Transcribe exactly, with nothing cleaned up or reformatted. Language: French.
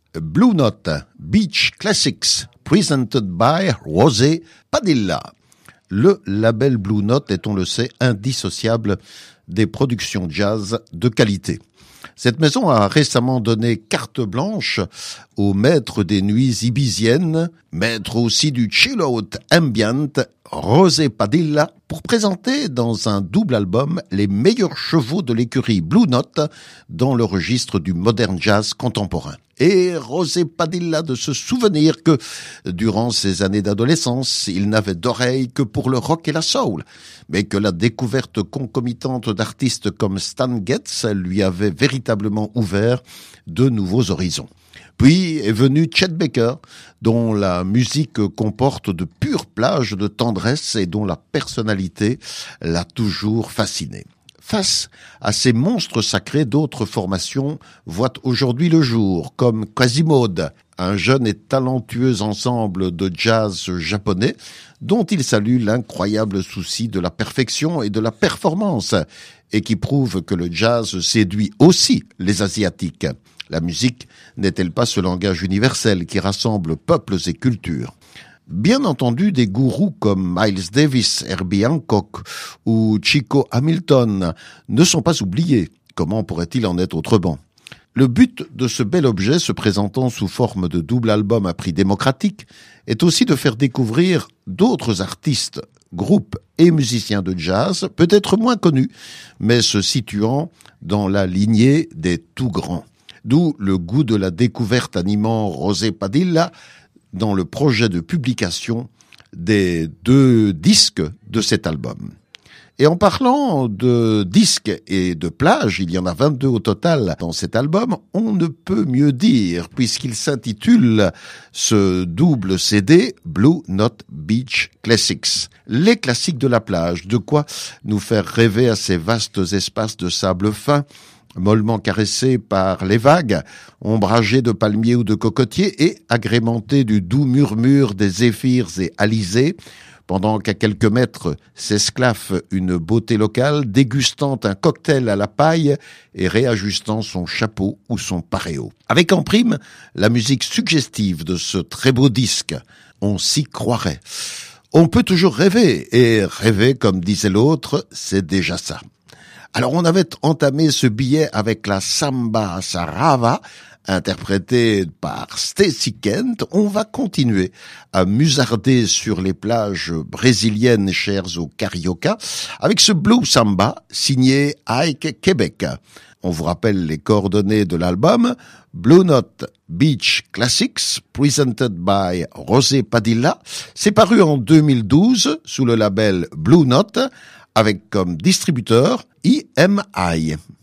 Blue Note Beach Classics, presented by José Padilla. Le label Blue Note est, on le sait, indissociable des productions jazz de qualité. Cette maison a récemment donné carte blanche au maître des nuits ibiziennes, maître aussi du chill-out ambient, José Padilla, pour présenter dans un double album les meilleurs chevaux de l'écurie Blue Note dans le registre du modern jazz contemporain. Et José Padilla de se souvenir que, durant ses années d'adolescence, il n'avait d'oreille que pour le rock et la soul, mais que la découverte concomitante d'artistes comme Stan Getz lui avait véritablement ouvert de nouveaux horizons. Puis est venu Chet Baker, dont la musique comporte de pures plages de tendresse et dont la personnalité l'a toujours fasciné. Face à ces monstres sacrés, d'autres formations voient aujourd'hui le jour, comme Quasimodo, un jeune et talentueux ensemble de jazz japonais dont il salue l'incroyable souci de la perfection et de la performance et qui prouve que le jazz séduit aussi les Asiatiques. La musique n'est-elle pas ce langage universel qui rassemble peuples et cultures ? Bien entendu, des gourous comme Miles Davis, Herbie Hancock ou Chico Hamilton ne sont pas oubliés. Comment pourrait-il en être autrement ? Le but de ce bel objet, se présentant sous forme de double album à prix démocratique, est aussi de faire découvrir d'autres artistes, groupes et musiciens de jazz, peut-être moins connus, mais se situant dans la lignée des tout grands. D'où le goût de la découverte animant José Padilla dans le projet de publication des deux disques de cet album. Et en parlant de disques et de plages, il y en a vingt-deux au total dans cet album, on ne peut mieux dire, puisqu'il s'intitule ce double C D Blue Note Beach Classics. Les classiques de la plage, de quoi nous faire rêver à ces vastes espaces de sable fin, mollement caressés par les vagues, ombragés de palmiers ou de cocotiers et agrémentés du doux murmure des zéphyrs et alizés, pendant qu'à quelques mètres s'esclaffe une beauté locale, dégustant un cocktail à la paille et réajustant son chapeau ou son paréo. Avec en prime la musique suggestive de ce très beau disque, on s'y croirait. On peut toujours rêver, et rêver, comme disait l'autre, c'est déjà ça. Alors on avait entamé ce billet avec la Samba Sarava, interprétée par Stacy Kent. On va continuer à musarder sur les plages brésiliennes chères au carioca avec ce Blue Samba signé Ike Québec. On vous rappelle les coordonnées de l'album Blue Note Beach Classics, presented by José Padilla. C'est paru en deux mille douze sous le label Blue Note, avec comme distributeur E M I.